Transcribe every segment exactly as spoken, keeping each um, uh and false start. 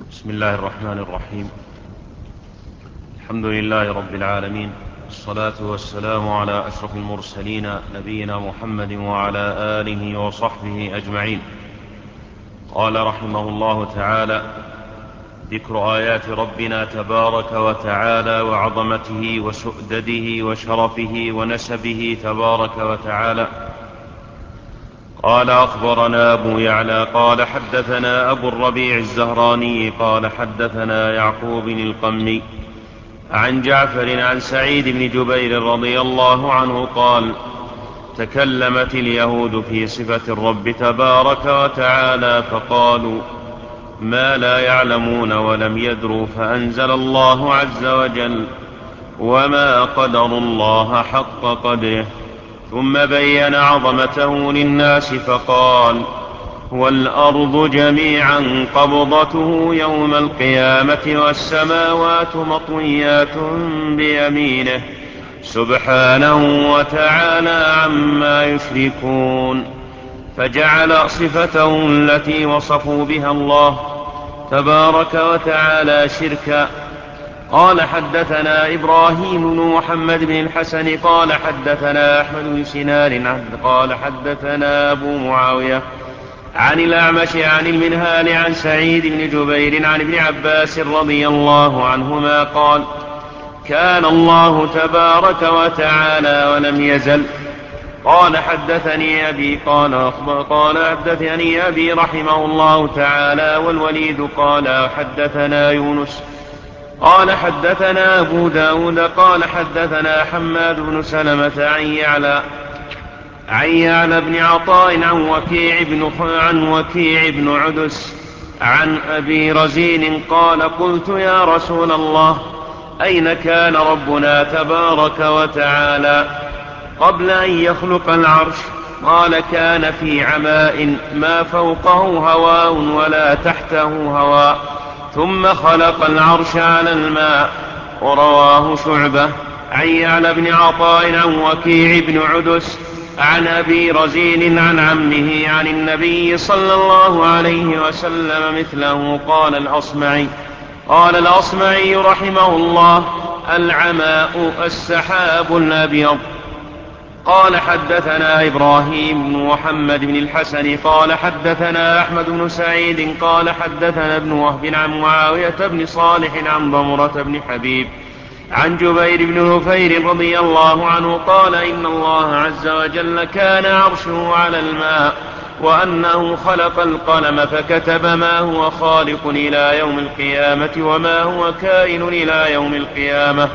بسم الله الرحمن الرحيم. الحمد لله رب العالمين، والصلاة والسلام على أشرف المرسلين نبينا محمد وعلى آله وصحبه أجمعين. قال رحمه الله تعالى: ذكر آيات ربنا تبارك وتعالى وعظمته وسؤدده وشرفه ونسبه تبارك وتعالى. قال: أخبرنا أبو يعلى قال حدثنا أبو الربيع الزهراني قال حدثنا يعقوب القمي عن جعفر عن سعيد بن جبير رضي الله عنه قال: تكلمت اليهود في صفة الرب تبارك وتعالى فقالوا ما لا يعلمون ولم يدروا، فأنزل الله عز وجل: وما قدروا الله حق قدره. ثم بين عظمته للناس فقال: والأرض جميعا قبضته يوم القيامة والسماوات مطويات بيمينه سبحانه وتعالى عما يشركون. فجعل صفته التي وصفوا بها الله تبارك وتعالى شركا. قال: حدثنا إبراهيم بن محمد بن الحسن قال حدثنا أحمد بن سنان قال حدثنا أبو معاوية عن الأعمش عن المنهال عن سعيد بن جبير عن ابن عباس رضي الله عنهما قال: كان الله تبارك وتعالى ولم يزل. قال: حدثني أبي قال أخبر قال حدثني أبي رحمه الله تعالى والوليد قال حدثنا يونس قال حدثنا أبو داود قال حدثنا حماد بن سلمة عن يعلى عن يعلى بن عطاء عن وكيع بن, عن وكيع بن عدس عن أبي رزين قال: قلت يا رسول الله أين كان ربنا تبارك وتعالى قبل أن يخلق العرش؟ قال: كان في عماء ما فوقه هواء ولا تحته هواء، ثم خلق العرش على الماء. ورواه شعبة عن يعلى بن عطاء عن وكيع بن عدس عن أبي رزين عن عمه عن النبي صلى الله عليه وسلم مثله. قال الأصمعي قال الأصمعي رحمه الله: العماء السحاب الأبيض. قال: حدثنا إبراهيم بن محمد بن الحسن قال حدثنا أحمد بن سعيد قال حدثنا ابن وهب عن معاوية بن صالح عن ضمرة بن حبيب عن جبير بن نفير رضي الله عنه قال: إن الله عز وجل كان عرشه على الماء، وأنه خلق القلم فكتب ما هو خالق إلى يوم القيامة وما هو كائن إلى يوم القيامة.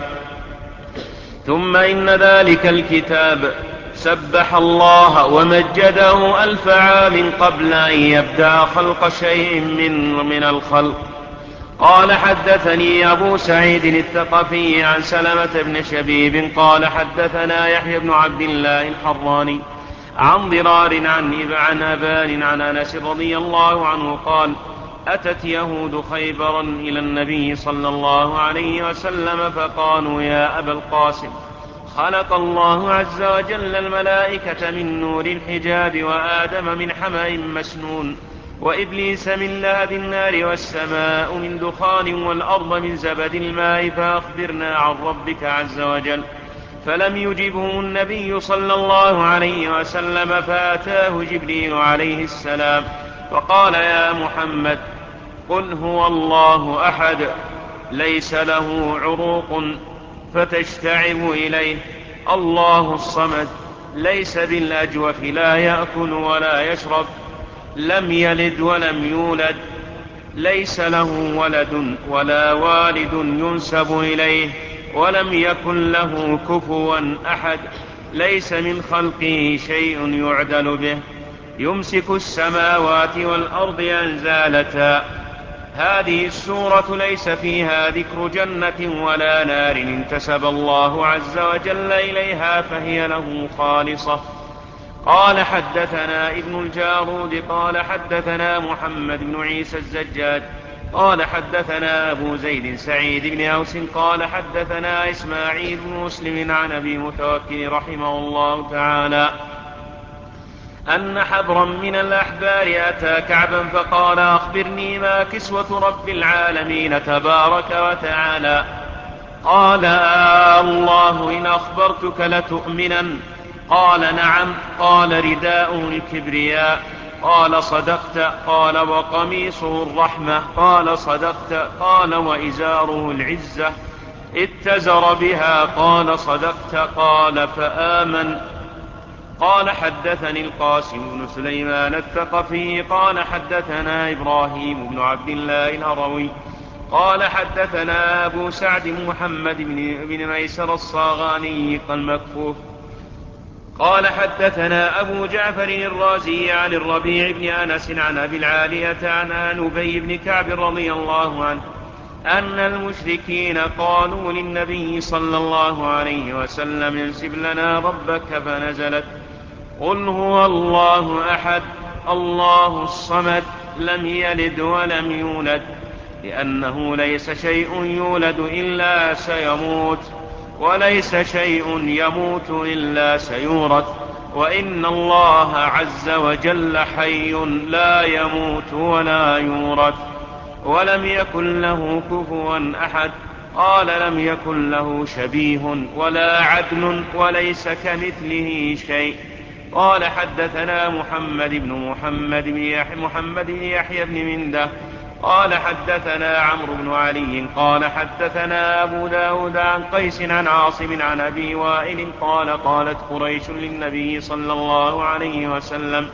ثم إن ذلك الكتاب سبح الله ومجده ألف عام قبل أن يبدأ خلق شيء من, من الخلق. قال: حدثني أبو سعيد الثقفي عن سلمة بن شبيب قال حدثنا يحيى بن عبد الله الحراني عن ضرار عن, عن أبان عن أنس رضي الله عنه قال: أتت يهود خيبرا إلى النبي صلى الله عليه وسلم فقالوا: يا أبا القاسم، خلق الله عز وجل الملائكة من نور الحجاب، وآدم من حمأ مسنون، وإبليس من لهب النار، والسماء من دخان، والأرض من زبد الماء، فأخبرنا عن ربك عز وجل. فلم يجبه النبي صلى الله عليه وسلم، فأتاه جبريل عليه السلام فقال: يا محمد، قل هو الله أحد، ليس له عروق فتشتعب إليه، الله الصمد، ليس بالأجوف، لا يأكل ولا يشرب، لم يلد ولم يولد، ليس له ولد ولا والد ينسب إليه، ولم يكن له كفوا أحد، ليس من خلقه شيء يعدل به، يمسك السماوات والأرض أن زالتا. هذه السورة ليس فيها ذكر جنة ولا نار انتسب الله عز وجل إليها فهي له خالصة. قال: حدثنا ابن الجارود قال حدثنا محمد بن عيسى الزجاج قال حدثنا أبو زيد سعيد بن أوس قال حدثنا إسماعيل بن مسلم عن أبي متوكل رحمه الله تعالى أن حبرا من الأحبار أتى كعبا فقال أخبرني ما كسوة رب العالمين تبارك وتعالى. قال آه الله إن أخبرتك لتؤمنن. قال نعم. قال رداء الكبرياء. قال صدقت. قال وقميصه الرحمة. قال صدقت. قال وإزاره العزة اتزر بها. قال صدقت. قال فآمن. قال حدثني القاسم بن سليمان الثقفي قال حدثنا إبراهيم بن عبد الله الهروي قال حدثنا أبو سعد محمد بن ميسر الصاغاني المكفوف قال حدثنا أبو جعفر الرازي عن الربيع بن أنس عن أبي العالية عن أبي بن كعب رضي الله عنه أن المشركين قالوا للنبي صلى الله عليه وسلم انسب لنا ربك فنزلت قل هو الله أحد الله الصمد لم يلد ولم يولد لأنه ليس شيء يولد إلا سيموت وليس شيء يموت إلا سيورث وإن الله عز وجل حي لا يموت ولا يورث ولم يكن له كفوا أحد. قال لم يكن له شبيه ولا عدل وليس كمثله شيء. قال حدثنا محمد بن محمد بن يحيى, محمد بن يحيى بن منده قال حدثنا عمرو بن علي قال حدثنا أبو داود عن قيس عن عاصم عن أبي وائل قال قالت قريش للنبي صلى الله عليه وسلم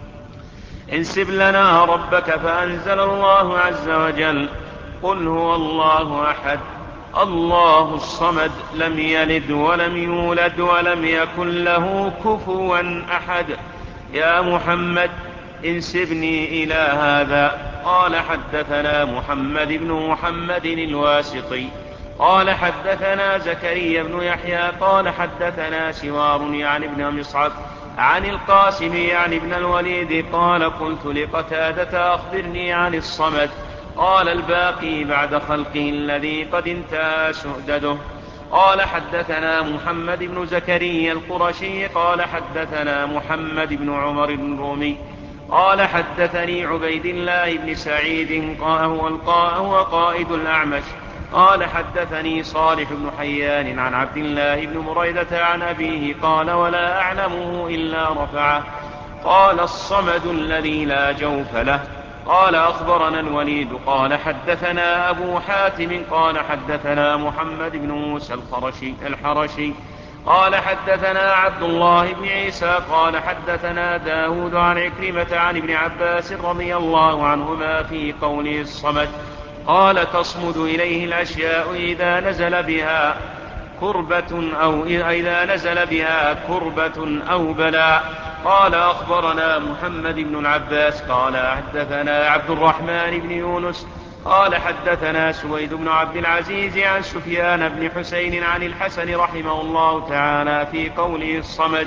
انسب لنا ربك فأنزل الله عز وجل قل هو الله أحد الله الصمد لم يلد ولم يولد ولم يكن له كفوا أحد. يا محمد انسبني إلى هذا. قال حدثنا محمد بن محمد الواسطي قال حدثنا زكريا بن يحيى قال حدثنا سوار يعني ابن مصعب عن القاسم يعني ابن الوليد قال قلت لقتادة أخبرني عن الصمد. قال الباقي بعد خلقه الذي قد انتهى سؤدده. قال حدثنا محمد بن زكريا القرشي قال حدثنا محمد بن عمر بن رومي قال حدثني عبيد الله بن سعيد هو قائد الأعمش قال حدثني صالح بن حيان عن عبد الله بن بريدة عن أبيه قال ولا أعلمه إلا رفعه. قال الصمد الذي لا جوف له. قال أخبرنا الوليد قال حدثنا أبو حاتم قال حدثنا محمد بن موسى الحرشي, الحرشي قال حدثنا عبد الله بن عيسى قال حدثنا داود عن عكرمة عن ابن عباس رضي الله عنهما في قوله الصمد قال تصمد إليه الأشياء إذا نزل بها كربة أو إذا نزل بها كربة أو بلاء. قال أخبرنا محمد بن العباس قال حدثنا عبد الرحمن بن يونس قال حدثنا سويد بن عبد العزيز عن سفيان بن حسين عن الحسن رحمه الله تعالى في قوله الصمد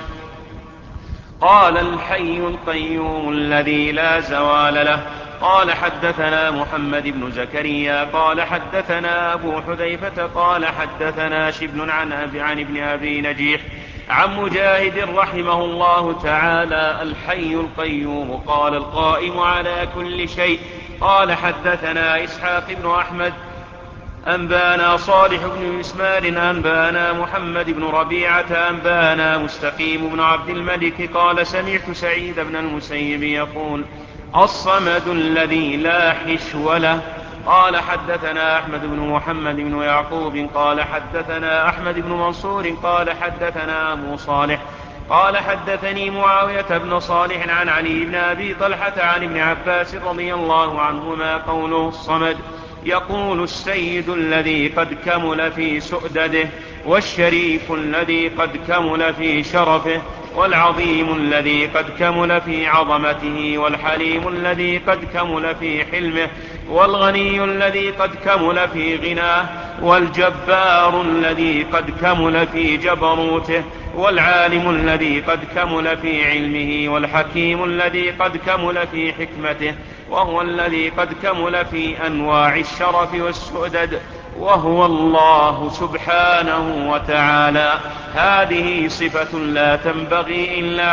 قال الحي القيوم الذي لا زوال له. قال حدثنا محمد بن زكريا قال حدثنا أبو حذيفة قال حدثنا شبل عن, أبي عن ابن أبي نجيح عن مجاهد رحمه الله تعالى الحي القيوم قال القائم على كل شيء. قال حدثنا إسحاق بن أحمد أنبانا صالح بن إسماعيل أنبانا محمد بن ربيعة أنبانا مستقيم بن عبد الملك قال سمعت سعيد بن المسيب يقول الصمد الذي لا حشو له. قال حدثنا أحمد بن محمد بن يعقوب قال حدثنا أحمد بن منصور قال حدثنا أبو صالح قال حدثني معاوية بن صالح عن علي بن أبي طلحة عن ابن عباس رضي الله عنهما قوله الصمد يقول السيد الذي قد كمل في سؤدده والشريف الذي قد كمل في شرفه والعظيم الذي قد كمل في عظمته والحليم الذي قد كمل في حلمه والغني الذي قد كمل في غناه والجبار الذي قد كمل في جبروته والعالم الذي قد كمل في علمه والحكيم الذي قد كمل في حكمته وهو الذي قد كمل في أنواع الشرف والسؤدد وهو الله سبحانه وتعالى. هذه صفة لا تنبغي إلا له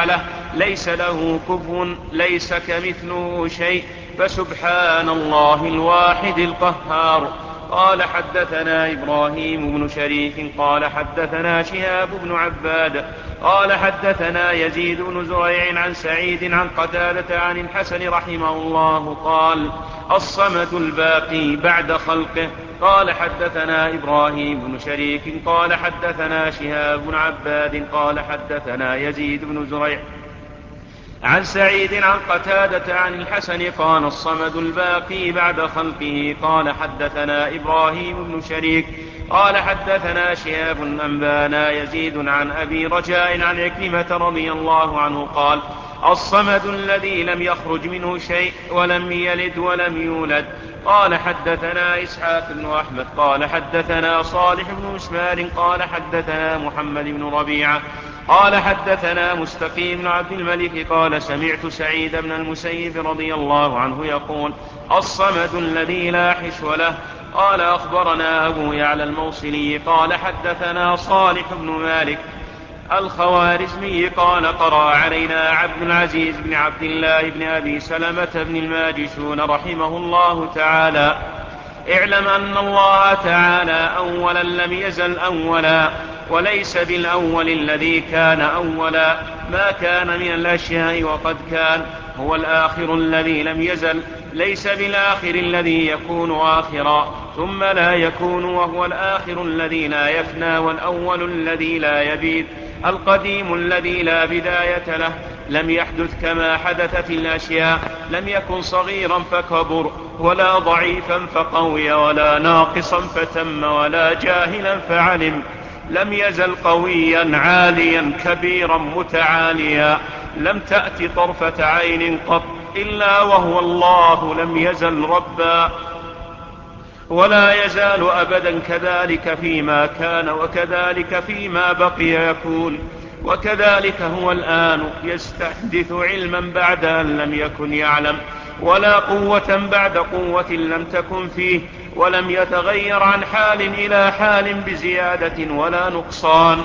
ليس له كفوا ليس كمثله شيء، فسبحان الله الواحد القهار. قال حدثنا إبراهيم بن شريك قال حدثنا شهاب بن عباد قال حدثنا يزيد بن زريع عن سعيد عن قتادة عن الحسن رحمه الله قال: الصمد الباقي بعد خلقه. قال حدثنا إبراهيم بن شريك قال حدثنا شهاب بن عباد قال حدثنا يزيد بن زريع عن سعيد عن قتادة عن الحسن قال: الصمد الباقي بعد خلقه. قال حدثنا إبراهيم بن شريك قال حدثنا شهاب أنبانا يزيد عن أبي رجاء عن عكرمة رضي الله عنه قال: الصمد الذي لم يخرج منه شيء ولم يلد ولم يولد. قال حدثنا إسحاق بن أحمد قال حدثنا صالح بن إسماعيل قال حدثنا محمد بن ربيعة قال حدثنا مستقيم بن عبد الملك قال: سمعت سعيد بن المسيب رضي الله عنه يقول: الصمد الذي لا حشو له. قال: أخبرنا أبو يعلى الموصلي قال حدثنا صالح بن مالك الخوارزمي قال: قرأ علينا عبد العزيز بن عبد الله بن أبي سلمة بن الماجشون رحمه الله تعالى: اعلم أن الله تعالى أولا لم يزل أولا، وليس بالأول الذي كان أولا ما كان من الأشياء وقد كان، هو الآخر الذي لم يزل، ليس بالآخر الذي يكون آخرا ثم لا يكون، وهو الآخر الذي لا يفنى، والأول الذي لا يبيد، القديم الذي لا بداية له، لم يحدث كما حدثت الأشياء، لم يكن صغيرا فكبر، ولا ضعيفا فقوي، ولا ناقصا فتم، ولا جاهلا فعلم، لم يزل قويا عاليا كبيرا متعاليا، لم تأت طرفة عين قط إلا وهو الله، لم يزل ربا ولا يزال أبدا، كذلك فيما كان وكذلك فيما بقي يكون، وكذلك هو الآن، يستحدث علما بعد أن لم يكن يعلم، ولا قوة بعد قوة لم تكن فيه، ولم يتغير عن حال إلى حال بزيادة ولا نقصان،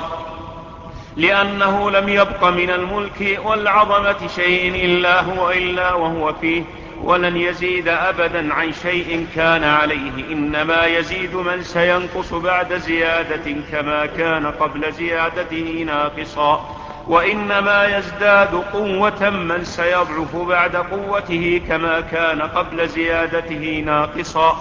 لأنه لم يبق من الملك والعظمة شيء إلا هو إلا وهو فيه، ولن يزيد أبدا عن شيء كان عليه، إنما يزيد من سينقص بعد زيادة كما كان قبل زيادته ناقصا، وإنما يزداد قوة من سيضعف بعد قوته كما كان قبل زيادته ناقصا،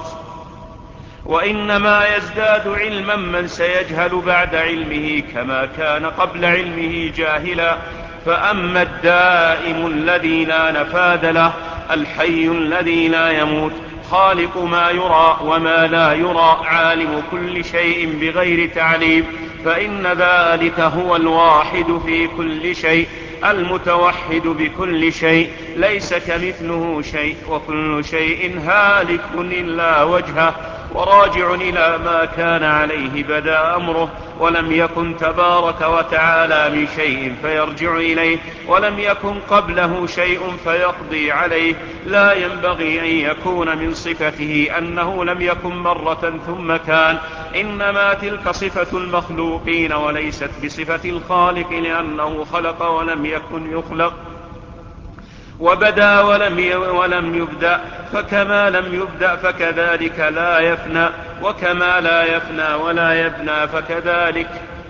وإنما يزداد علما من سيجهل بعد علمه كما كان قبل علمه جاهلا. فأما الدائم الذي لا نفاد له، الحي الذي لا يموت، خالق ما يرى وما لا يرى، عالم كل شيء بغير تعليم، فإن ذلك هو الواحد في كل شيء، المتوحد بكل شيء، ليس كمثله شيء، وكل شيء هالك إلا وجهه، وراجع إلى ما كان عليه بدأ أمره، ولم يكن تبارك وتعالى من شيء فيرجع إليه، ولم يكن قبله شيء فيقضي عليه، لا ينبغي أن يكون من صفته أنه لم يكن مرة ثم كان، إنما تلك صفة المخلوقين وليست بصفة الخالق، لأنه خلق ولم يكن يخلق، وبدا ولم ولم يبدأ، فكما لم يبدأ فكذلك لا يفنى، وكما لا يفنى ولا يبنى فكذلك.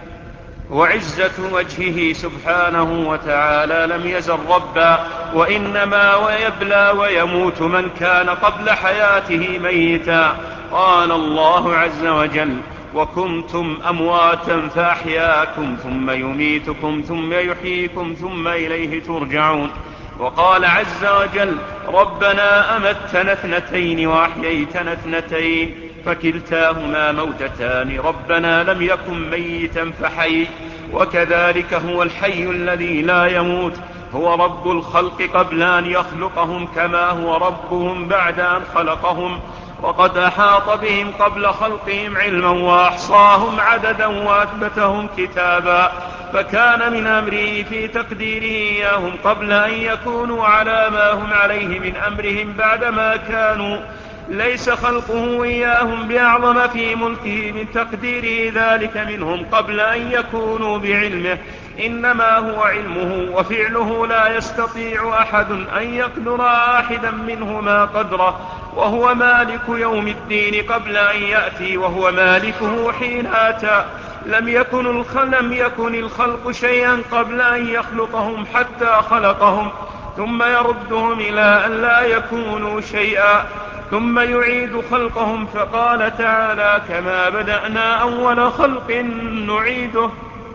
وعزة وجهه سبحانه وتعالى لم يزل ربا، وإنما ويبلى ويموت من كان قبل حياته ميتا. قال الله عز وجل: وكنتم أمواتا فأحياكم ثم يميتكم ثم يحييكم ثم إليه ترجعون. وقال عز وجل: ربنا أمتنا اثنتين وأحييتنا اثنتين فكلتاهما موتتان، ربنا لم يكن ميتا فحي. وكذلك هو الحي الذي لا يموت، هو رب الخلق قبل أن يخلقهم، كما هو ربهم بعد أن خلقهم، وقد أحاط بهم قبل خلقهم علما، وأحصاهم عددا، وأثبتهم كتابا، فكان من أمره في تقديره إياهم قبل أن يكونوا على ما هم عليه من أمرهم بعدما كانوا ليس خلقه إياهم بأعظم في ملكه من تقديره ذلك منهم قبل أن يكونوا بعلمه، إنما هو علمه وفعله لا يستطيع أحد أن يقدر أحدا منهما قدره، وهو مالك يوم الدين قبل أن يأتي وهو مالكه حين أتى. لم يكن الخلق, لم يكن الخلق شيئا قبل أن يخلقهم حتى خلقهم، ثم يردهم إلى أن لا يكونوا شيئا، ثم يعيد خلقهم. فقال تعالى: كما بدأنا أول خلق نعيده.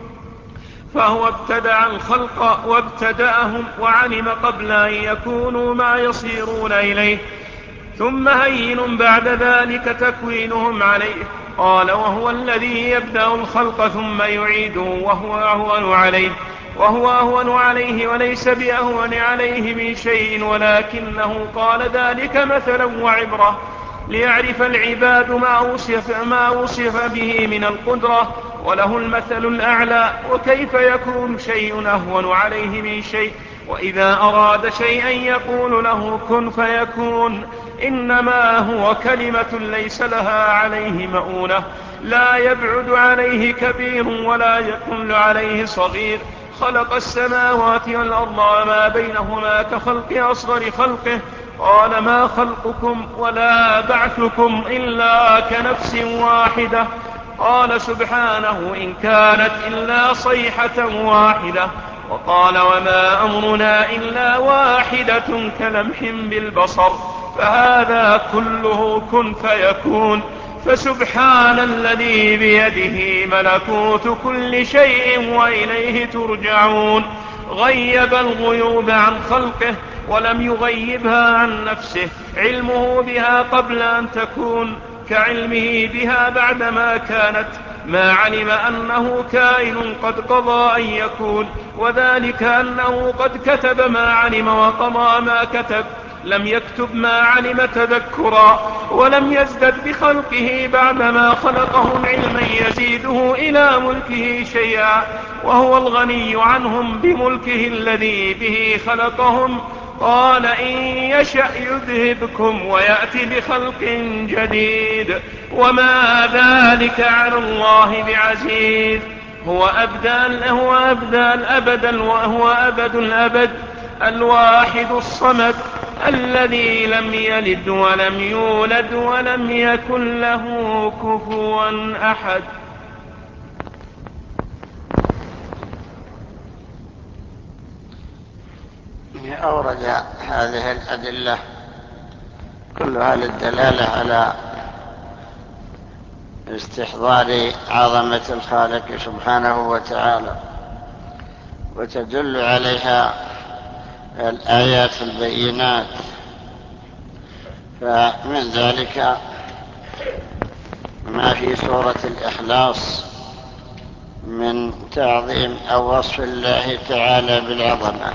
فهو ابتدع الخلق وابتدأهم وعلم قبل أن يكونوا ما يصيرون إليه، ثم هين بعد ذلك تكوينهم عليه. قال: وهو الذي يبدأ الخلق ثم يعيده وهو أهون عليه وهو أهون عليه وليس بأهون عليه من شيء، ولكنه قال ذلك مثلا وعبرة ليعرف العباد ما وصف, ما وصف به من القدرة، وله المثل الأعلى. وكيف يكون شيء أهون عليه من شيء؟ وإذا أراد شيئا يقول له كن فيكون، إنما هو كلمة ليس لها عليه مؤونة، لا يبعد عليه كبير ولا يقل عليه صغير. خلق السماوات والأرض وما بينهما كخلق أصغر خلقه. قال: ما خلقكم ولا بعثكم إلا كنفس واحدة. قال سبحانه: إن كانت إلا صيحة واحدة. وقال: وما أمرنا إلا واحدة كلمح بالبصر. فهذا كله كن فيكون. فسبحان الذي بيده ملكوت كل شيء وإليه ترجعون. غيب الغيوب عن خلقه ولم يغيبها عن نفسه، علمه بها قبل أن تكون كعلمه بها بعدما كانت. ما علم أنه كائن قد قضى أن يكون، وذلك أنه قد كتب ما علم وقضى ما كتب. لم يكتب ما علم تذكرا، ولم يزدد بخلقه بعدما خلقهم علما يزيده إلى ملكه شيئا، وهو الغني عنهم بملكه الذي به خلقهم. قال: إن يشأ يذهبكم ويأتي بخلق جديد، وما ذلك على الله بعزيز. هو أبدى هو أبدى الأبد وهو أبد الأبد، الواحد الصمد، الذي لم يلد ولم يولد ولم يكن له كفوا أحد. أورد هذه الأدلة كلها للدلالة على استحضار عظمة الخالق سبحانه وتعالى، وتدل عليها الآيات البينات. فمن ذلك ما في سورة الإخلاص من تعظيم أو وصف الله تعالى بالعظمة.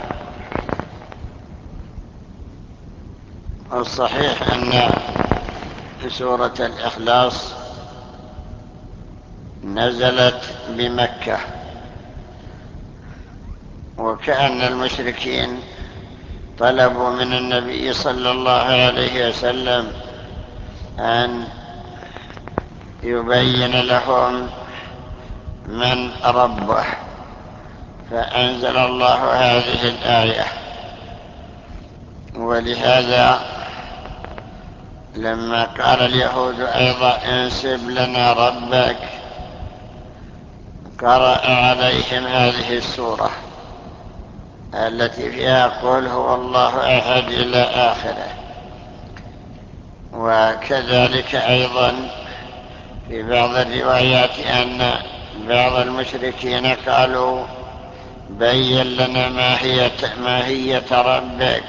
والصحيح أن سورة الإخلاص نزلت بمكة، وكأن المشركين طلبوا من النبي صلى الله عليه وسلم أن يبين لهم من ربه، فأنزل الله هذه الآية. ولهذا لما قال اليهود أيضا انسب لنا ربك، قرأ عليهم هذه السورة التي فيها قل هو الله أحد إلى آخره. وكذلك أيضا في بعض الروايات أن بعض المشركين قالوا بين لنا ماهية ربك،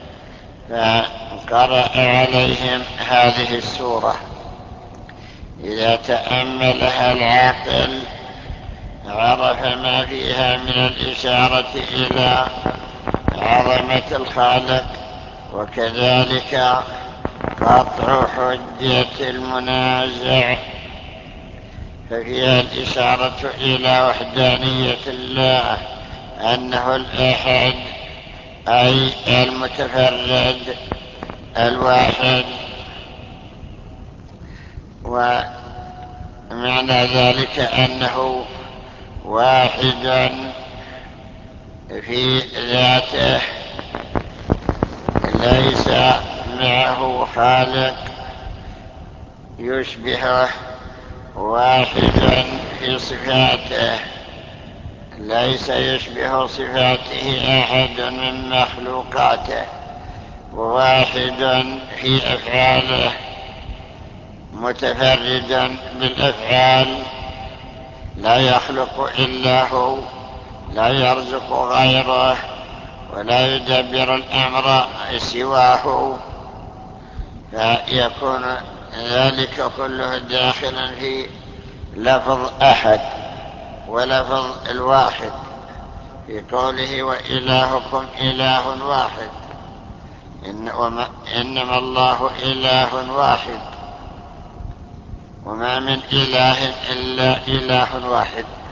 فقرأ عليهم هذه السورة. إذا تأملها العاقل عرف ما فيها من الإشارة إلى عظمة الخالق، وكذلك قطع حجة المنازع، ففيها الإشارة إلى وحدانية الله، أنه الأحد أي المتفرد الواحد ومعنى ذلك أنه واحد في ذاته ليس معه خالق يشبهه، واحد في صفاته ليس يشبه صفاته أحد من مخلوقاته، وواحد في أفعاله متفرد بالأفعال لا يخلق إلا هو، لا يرزق غيره ولا يدبر الأمر سواه، فيكون ذلك كله داخلا في لفظ أحد ولفظ الواحد في قوله وإلهكم إله واحد، إن وما إنما الله إله واحد، وما من إله إلا إله واحد.